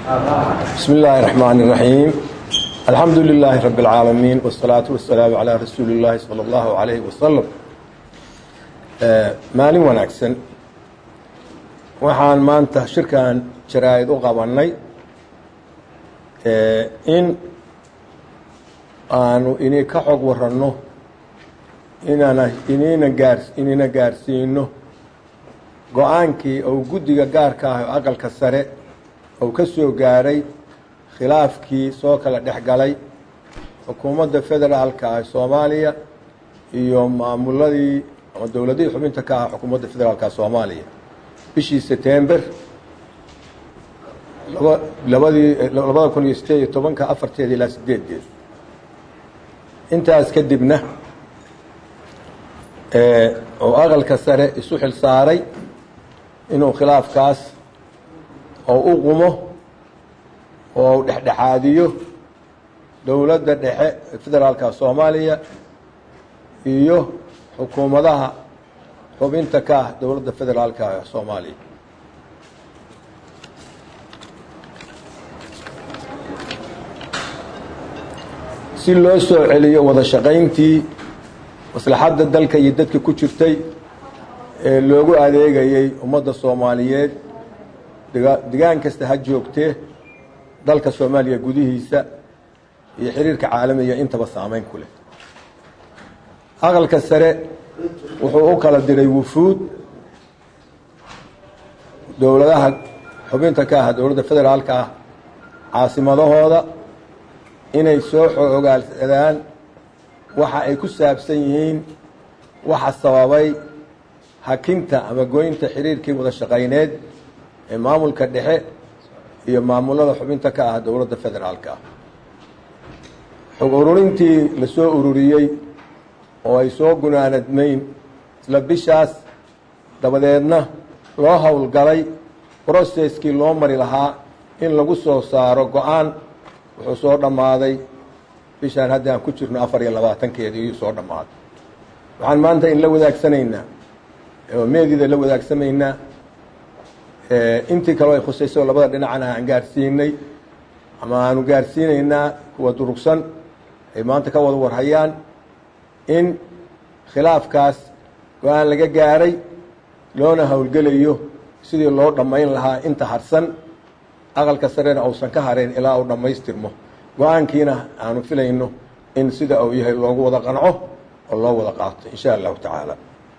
بسم الله الرحمن الرحيم الحمد لله رب العالمين والصلاة والسلام على رسول الله صلى الله عليه وسلم maalin wanaagsan waxaan maanta shirkan jaraa'id u qabanay in aanu inay ka xog waranno inayna gaarsiino go-aankii oo guddiga gaarka ah oo aqalka sare oo ka soo gaaray khilaafkii soo kala dhexgalay xukuumadda federaalka ah Soomaaliya iyo maamuladii ama dawladii xubinta ka ah xukuumadda federaalka Soomaaliya bishii September 2018 afarteedii ilaa 8 intaas kadibna oo aqalka sare isu xil saaray inuu khilaafkaas oo u qumo oo dhexdhexaadiyo dawladda dhexe federaalka Soomaaliya iyo xukuumadaha xubinta ka ah dawladda federaalka Soomaaliya si loo soo celiyo wada shaqayntii maslaxadda dalka iyo dadka ku jirtay ee loogu adeegayay ummadda Soomaaliyeed deegaan kasta ha joogtee dalka Soomaaliya gudihiisa iyo xiriirka caalamiga intaba saameyn ku leh aqalka sare wuxuu u kala diray wufuud dawladaha xubinta ka ah dawladda federaalka ah caasimadahooda inay soo xogaalsadaan waxa ay ku saabsan yihiin waxa sababay hakinta ama gooynta xiriirkii wada shaqayneed ee maamulka dhexe iyo maamulada xubinta ka ah dawladda federaalka ah xog ururintii la soo ururiyay oo ay soo gunaanadmayn isla bishaas dabadeedna loo howlgalay processkii loo mari lahaa in lagu soo saaro go-aan wuxuu soo dhammaaday bishaan hadda aan ku jirno 24keedii ayuu soo dhammaaday waxaan maanta in la wadaagsanaynaa oo meedida la wadaagsanaynaa intii kale ay khusayso labada dhinacna aan gaarsiinay ama aanu gaarsiinaynaa kuwa durugsan ay maanta ka wada warhayaan in khilaafkaas go-aan laga gaaray loona howlgelayo sidii loo dhammayn lahaa inta harsan aqalka sarena uusan ka hareyn ilaa uu dhammaystirmo go-aankiina aanu filayno in sida uu yahay loogu wada qanco oo loo wada qaato insha allahu tacaala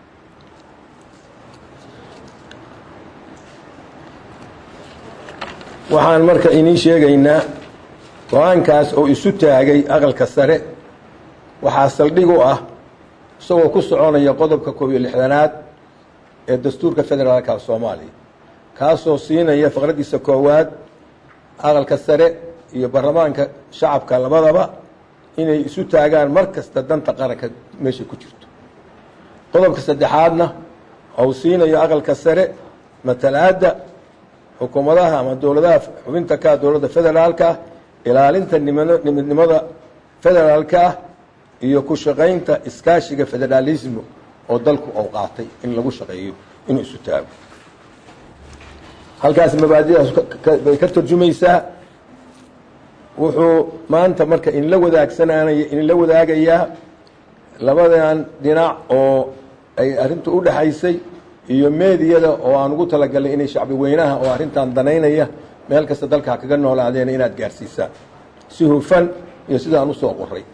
waxaan marka inii sheegaynaa go-aankaas oo isu taagay aqalka sare waxaa saldhig u ah isagoo ku soconaya qodobka 61aad ee dastuurka federaalka Soomaaliya kaasoo siinaya faqradiisa koowaad aqalka sare iyo baarlamaanka shacabka labadaba inay isu taagaan markasta danta qaranka meesha ku jirto qodobka saddexaadna oo siinayo aqalka sare matalaadda xukuumadaha ama dawladaha xubinta ka dawladda federaalka ilaalinta midnimada federaalka iyo ku shaqaynta iskaashiga federalismo oo dalku uu qaatay in lagu shaqeeyo inuu isu taago halkaas mabaadi'daas bay ka tarjumaysaa wuxuu maanta marka in la wadaagayaa labadan dhinac oo ay arrintu u dhaxaysay iyo meediyada oo aan ugu talagalay inay shacbi weynaha oo arrintan danaynaya meel kasta dalka kaga noolaadeen inaad gaarsiisaan si hufan iyo sidaan u soo qoray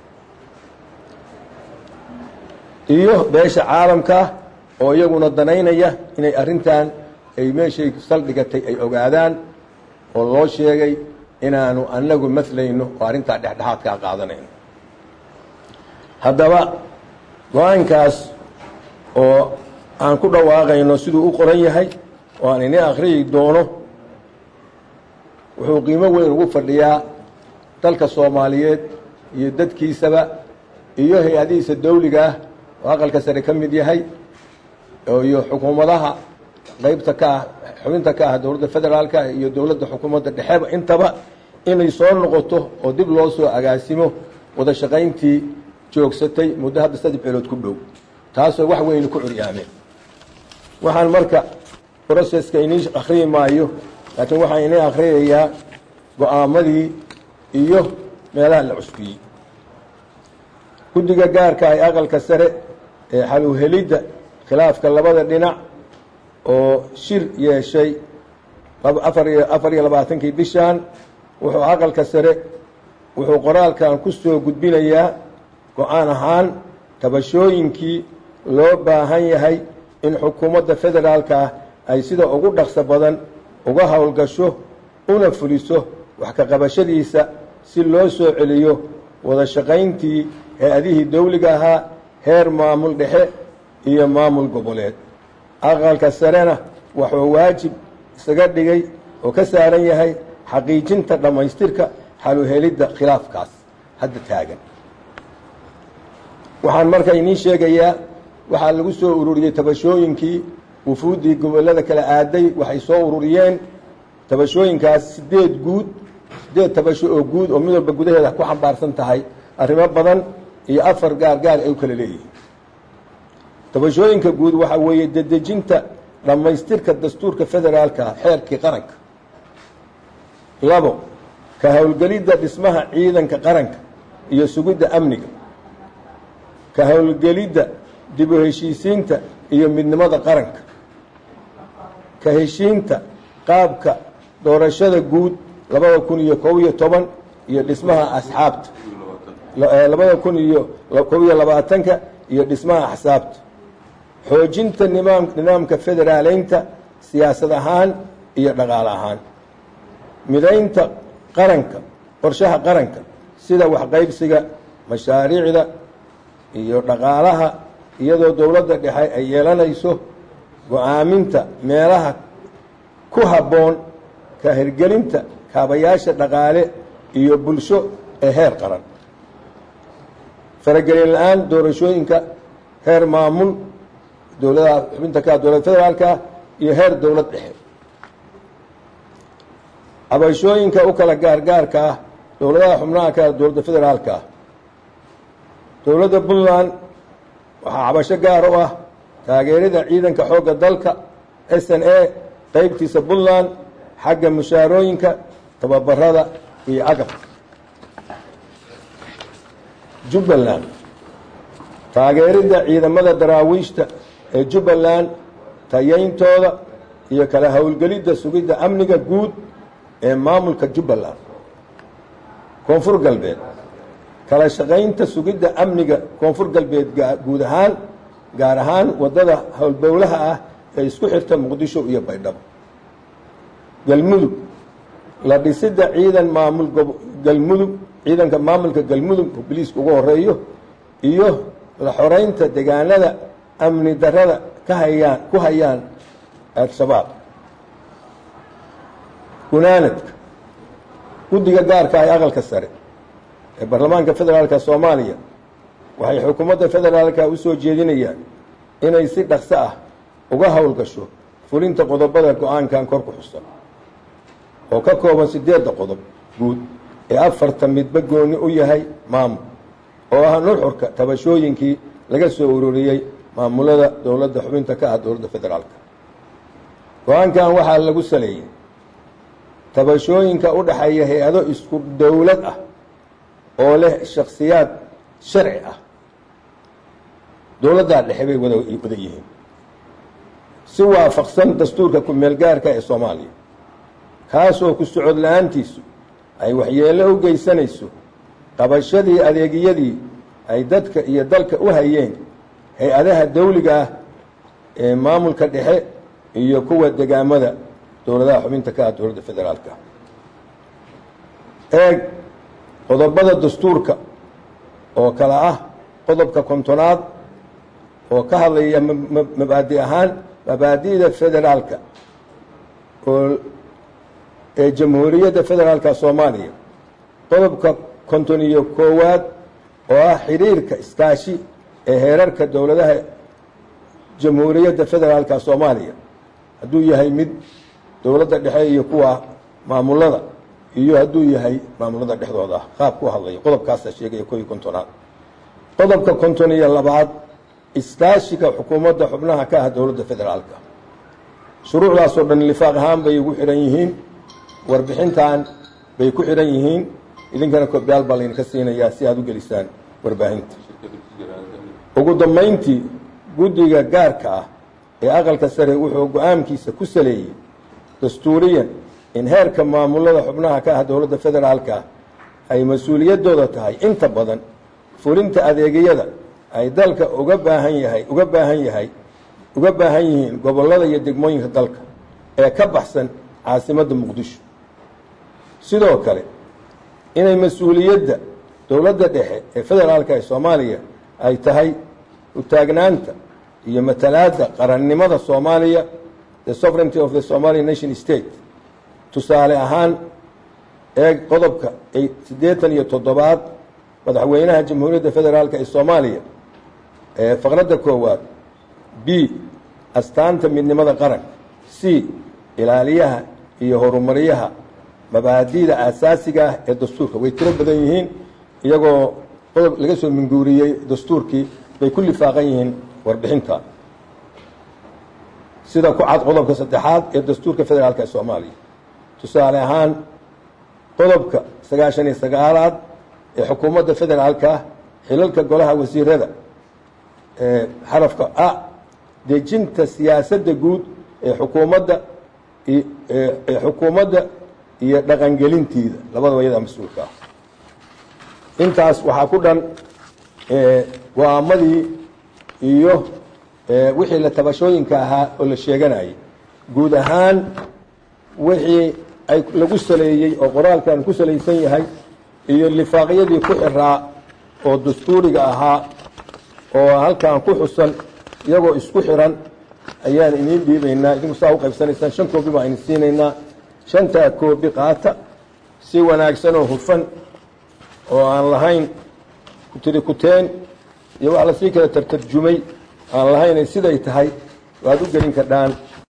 iyo beesha caalamka oo iyaguna danaynaya inay arrintan ay meeshay saldhigatay ay ogaadaan oo loo sheegay inaanu anagu maslayno oo arrintaa dhexdhexaadkaa qaadanayno haddaba go-aankaas oo aan ku dhawaaqayno siduu u qoran yahay oo aan ini akhriyi doono wuxuu qiimo weyn ugu fadhiyaa dalka Soomaaliyeed iyo dadkiisaba iyo hay-adihiisa dawliga ah oo aqalka sare ka mid yahay iyo xukuumadaha qaybta ka ah xubinta ka ah dawladda federaalka iyo dawladda xukuumadda dhexeba intaba inay soo noqoto oo dib loo soo agaasimo wada shaqayntii joogsatay muddo hadda 3 bilood ku dhow taasoo wax weyn ku curyaameen waxaan marka processka inii akhriyi maayo laakiin waxaan inii akhriyayaa go-aamadii iyo meelaha la cuskiyey. guddiga gaarka ay aqalka sare ee xal u helidda khilaafka labada dhinac oo shir yeeshay 24 bishan wuxuu aqalka sare wuxuu qoraalkan ku soo gudbinayaa go-aan ahaan tabashooyinkii loo baahan yahay in xukuumadda federaalka ay sida ugu dhaqso badan uga howlgasho una fuliso wax ka qabashadiisa si loo soo celiyo wada shaqayntii hay-adihii dawliga ahaa heer maamul dhexe iyo maamul goboleed. aqalka sarena wuxuu waajib isaga dhigay oo ka saaran yahay xaqiijinta dhammaystirka xal u helidda khilaafkaas hadda taagan. waxaan marka idiin sheegayaa waxaa lagu soo ururiyey tabashooyinkii wufuuddii gobollada kala aaday waxay soo ururiyeen tabashooyinkaas 8 tabasho oo guud oo mid walba gudaheeda ku xambaarsan tahay arrimo badan iyo 4 gaar ay u kala leeyihiin. tabashooyinka guud waxa weeye dedejinta dhammaystirka dastuurka federaalka xeerkii qaranka. 2 ka howlgelidda dhismaha ciidanka qaranka iyo sugidda amniga. ka howlgelidda dib u heshiisiinta iyo midnimada qaranka. ka heshiinta qaabka doorashada guud 2011 iyo dhismaha asxaabta 2022 iyo dhismaha axsaabta. xoojinta nidaamka federaaleynta siyaasad ahaan iyo dhaqaale ahaan. midaynta qaranka qorshaha qaranka sida waxqaybsiga mashaariicda iyo dhaqaalaha iyadoo dowladda dhexe ay yeelanayso go-aaminta meelaha ku habboon ka hirgelinta kaabayaasha dhaqaale iyo bulsho ee heer qaran. faragelin la-aan doorashooyinka heer maamul dowladaha xubinta ka dowladda federaalka iyo heer dowlad dhexe. cabashooyinka u kala gaargaarka ah dowladaha xubnaha ka dowladda federaalka. dowladda puntland waxaa cabasho gaar u ah taageerida ciidanka xoogga dalka SNA qaybtiisa puntland xagga mushaarooyinka tababarada iyo agabka. jubbaland taageerida ciidamada daraawiishta ee jubbaland tayayntooda iyo kala howlgelidda sugidda amniga guud ee maamulka jubbaland. koonfur galbeed kala shaqaynta sugidda amniga koonfur galbeed guud ahaan gaar ahaan wadada howlbowlaha ah ee isku xirta muqdisho iyo baydhabo. galmudug la dhisidda ciidanka maamulka galmudug oo biliiska ugu horeeyo iyo la xoreynta deegaanada amni darada ku hayaan al-shabaab. gunaanadka guddiga gaarka ah aqalka sare ee baarlamaanka federaalka Soomaaliya waxay xukuumadda federaalka u soo jeedinayaan inay si dhaqso ah uga howlgasho fulinta qodobada go-aankan kor ku xusan oo ka kooban 8 qodob guud ee 4 midba gooni u yahay maamul oo ah nuxurka tabashooyinkii laga soo ururiyey maamulada dowladda xubinta ka ah dowladda federaalka. go-aankan waxaa lagu saleeyay tabashooyinka u dhaxeeya hay-ado isku dowlad ah oo leh shakhsiyaad sharci ah. dowladda dhexe bay wada yihiin si waafaqsan dastuurka ku meel gaarka ee Soomaaliya kaasoo ku socod la-aantiisu ay waxyeello u geysanayso qabashadii adeegyadii ay dadka iyo dalka u hayeen hay-adaha dawliga ah ee maamulka dhexe iyo kuwa degaamada dowladaha xubinta ka ah dowladda federaalka. qodobada dastuurka oo kala ah qodobka 50aad oo ka hadlaya mabaadi ahaan mabaadi'da federaalka oo ee jamhuuriyadda federaalka Soomaaliya. qodobka 51aad oo ah xiriirka iskaashi ee heerarka dowladaha jamhuuriyadda federaalka Soomaaliya hadduu yahay mid dowladda dhexe iyo kuwa maamulada iyo hadduu yahay maamulada dhexdooda qaab ku hadlay qodobkaas sheegay 51aad. qodobka 52aad iskaashiga xukuumadda xubnaha ka ah dowladda federaalka. shuruucdaas oo dhan lifaaq ahaan bay ugu xiran yihiin warbixintan bay ku xidhan yihiin idinkana koobiyaal baa laydinka siinayaa si aad u gelisaan warbaahinta. ugu dambayntii guddiga gaarka ah ee aqalka sare wuxuu go-aankiisa ku saleeyey dastuuriyan in heerka maamulada xubnaha ka ah dowladda federaalka ay mas-uuliyaddooda tahay inta badan fulinta adeegyada ay dalka uga baahan yihiin gobollada iyo degmooyinka dalka ee ka baxsan caasimadda muqdisho. sidoo kale inay mas-uuliyadda dowladda dhexe ee federaalka ee soomaaliya ay tahay u taagnaanta iyo matalaadda qarannimada soomaaliya, the sovereignty of the Somali nation state. tusaale ahaan qodobka 87 madaxweynaha jamhuuriyadda federaalka ee soomaaliya faqradda 1 b astaanta midnimada qaranka, c ilaaliyaha iyo horumaryaha mabaadi'da aasaasiga ah ee dastuurka. way tiro badan yihiin, iyagoo qodob laga soo minguuriyey dastuurkii bay ku lifaaqan yihiin warbixinta, sida ku cad qodobka 3 ee dastuurka federaalka ee soomaaliya. tusaale ahaan qodobka 99 ee xukuumadda federaalka xilalka golaha wasiirada xarafka a dejinta siyaasadda guud ee xukuumadda iyo dhaqangelintiida labadaba iyadaa mas-uulka ah. intaas waxaa ku dhan go-aamadii iyo wixii la tabashooyinka ahaa oo la sheeganayay. guud ahaan wixii lagu saleeyey oo qoraalkan ku salaysan yahay iyo lifaaqyadii ku xiraa oo dastuuriga ahaa oo halkan ku xusan iyagoo isku xiran ayaan idiin dhiibaynaa. idinku saa u qaybsanaysaan 5 koobi baan idin siinaynaa. 5 koobi qaata si wanaagsan oo hufan oo aan lahayn kutirikuteen iyo wax la sii kala tartarjumay aan lahayn siday tahay waad u gelin kardhaan